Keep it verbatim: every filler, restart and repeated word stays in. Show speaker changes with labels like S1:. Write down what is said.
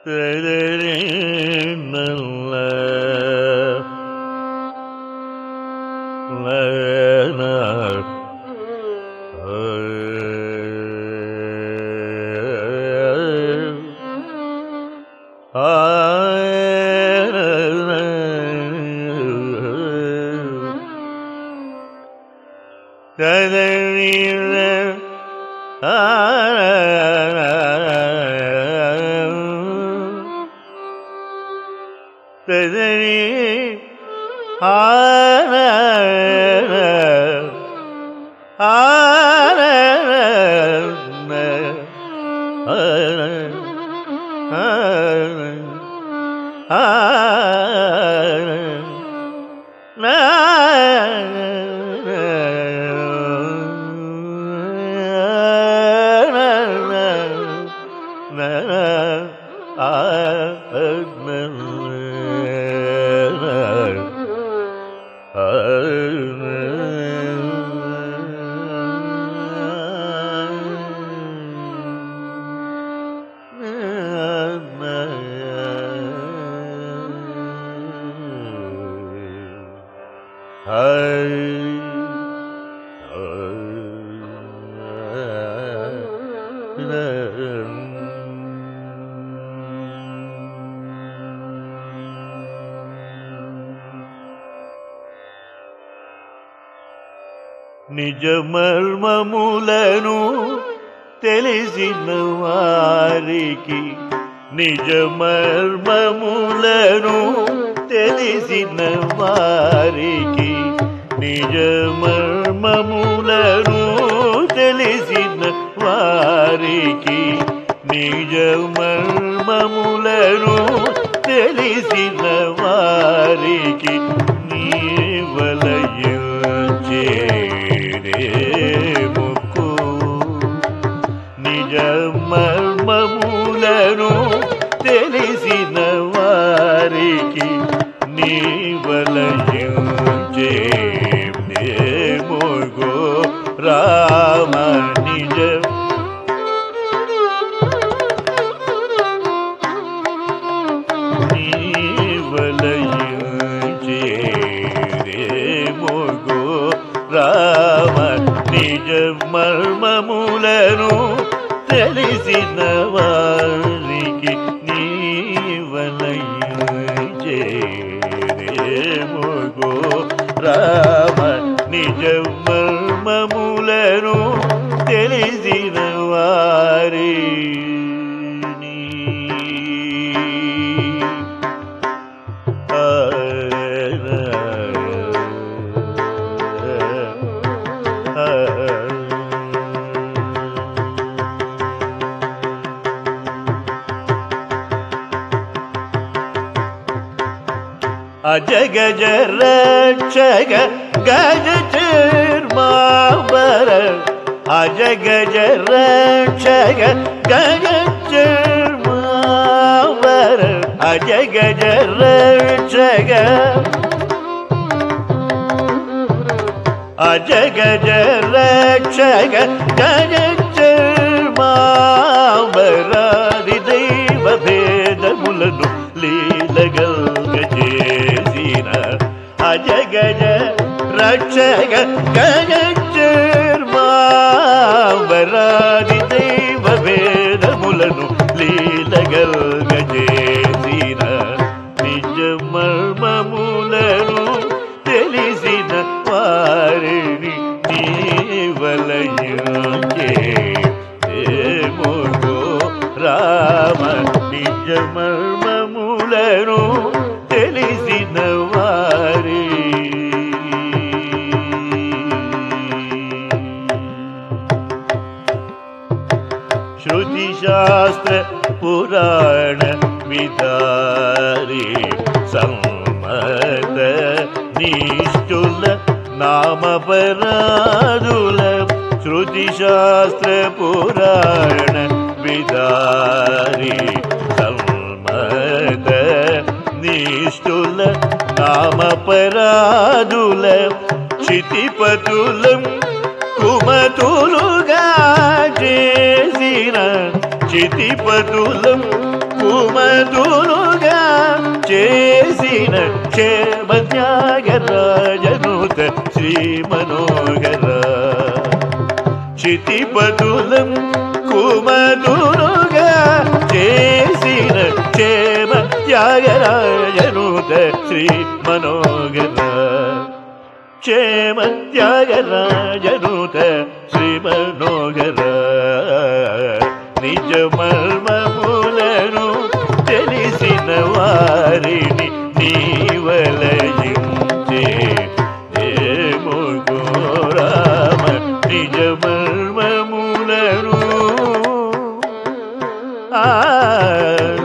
S1: నిజమర్మములను తెలిసిన వారికి నిజమర్మములను తెలిసిన వారికి నిజమర్మములను తెలిసిన వారికి నిజమర్మములను తెలిసిన వారికి నీ వలయించే ముక్కు నిజమర్మములను తెలిసిన వారికి నీ వలయించే ముగో రామ నిజ నీ వలయించే ముగో రామ నిజమర్మములను తెలిసిన వారికి నీ వలయించే ముగో రామ నిజమర్మములను తెలిసిన వారి అజగజ రక్షగ గజ చర్మాంబర అజగజ రక్షగ గజ చర్మాంబర అజగజ రక్షగ అజగజ రక్షగ గజ చర్మాంబరాది దైవ భేదములను లీలగల్గజేసిన అజగజ రక్షగ గజ చర్మాంబరాది దైవ భేదములను లీలగల్గజేసిన నిజమర్మములను తెలిసిన వారిని నీ వలయించే ముగో రామ నిజమర్మములను తెలిసిన వారి శృతి శాస్త్ర పురాణ విదారి సమ్మత నిష్ఠుల నామపరాధుల శృతి శాస్త్ర పురాణ విదారి సమ్మత నిష్ఠుల నామపరాధుల చితిపతులం కుమతులుగా చేసిన చితిపతులం కుమతులుగా చేసిన క్షేమ త్యాగరాజనుత శ్రీ మనోహర చితిపతులం కుమతులుగా చేసిన క్షేమ త్యాగరాజనుత శ్రీ మనోహర క్షేమ త్యాగరాజనుత శ్రీ మనోహర నిజ మర్మములను తెలిసిన వారిని నీవలయించే ఏముగో రామ నిజ మర్మములను ఆ